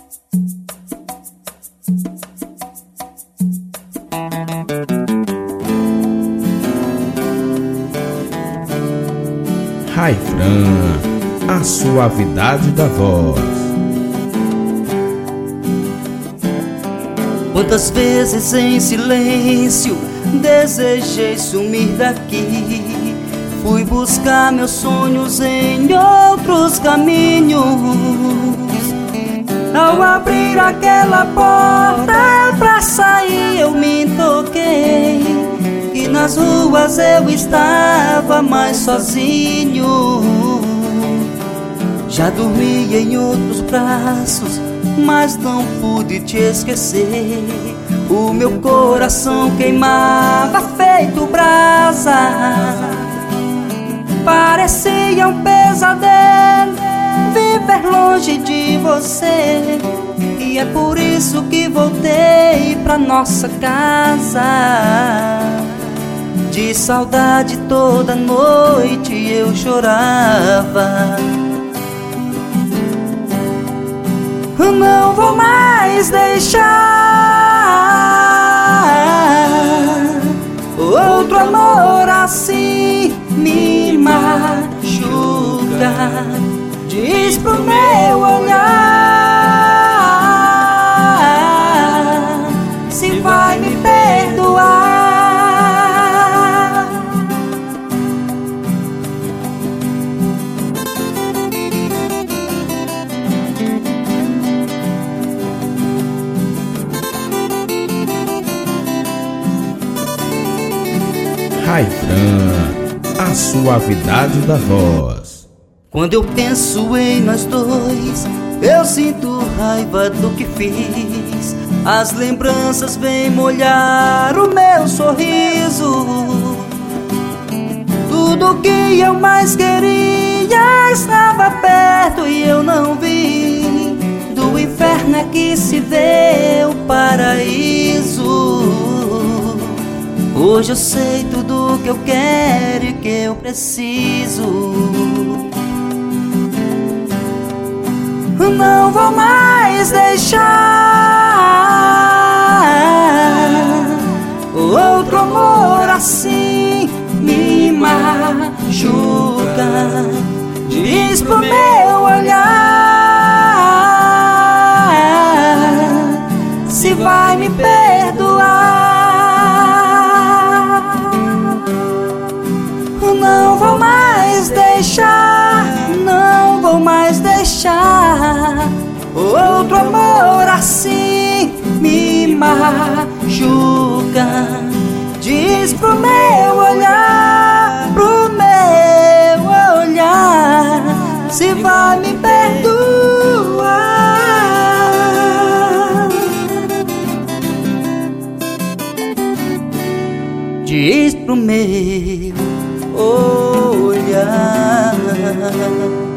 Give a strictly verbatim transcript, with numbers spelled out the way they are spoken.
Raifran, a suavidade da voz. Quantas vezes em silêncio desejei sumir daqui. Fui buscar meus sonhos em outros caminhos. Ao abrir aquela porta pra sair eu me toquei que nas ruas eu estava mais sozinho. Já dormi em outros braços, mas não pude te esquecer. O meu coração queimava feito brasa. Parecia um pesadelo viver longe de você. E é por isso que voltei pra nossa casa. De saudade toda noite eu chorava. Não vou mais deixar outro amor assim me machuca. Diz pro meu olhar se vai me perdoar. Raifran, a suavidade da voz. Quando eu penso em nós dois, eu sinto raiva do que fiz. As lembranças vêm molhar o meu sorriso. Tudo que eu mais queria estava perto e eu não vi. Do inferno é que se vê o paraíso. Hoje eu sei tudo que eu quero e que eu preciso. Não vou mais deixar outro amor assim me machuca. Diz pro meu olhar se vai me perdoar. Não vou mais deixar, não vou mais deixar outro amor assim me machuca. Diz pro meu olhar, pro meu olhar se vai me perdoar. Diz pro meu olhar.